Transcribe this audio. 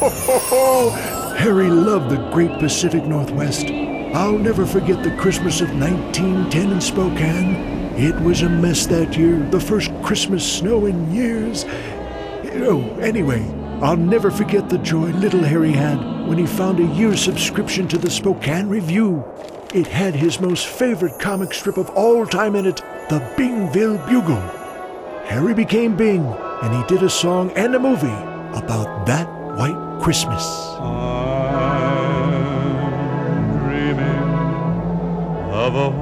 Harry loved the great Pacific Northwest. I'll never forget the Christmas of 1910 in Spokane. It was a mess that year, the first Christmas snow in years. Anyway, I'll never forget the joy little Harry had when he found a year's subscription to the Spokane Review. It had his most favorite comic strip of all time in it, the Bingville Bugle. Harry became Bing, and he did a song and a movie about that white Christmas. I'm dreaming of a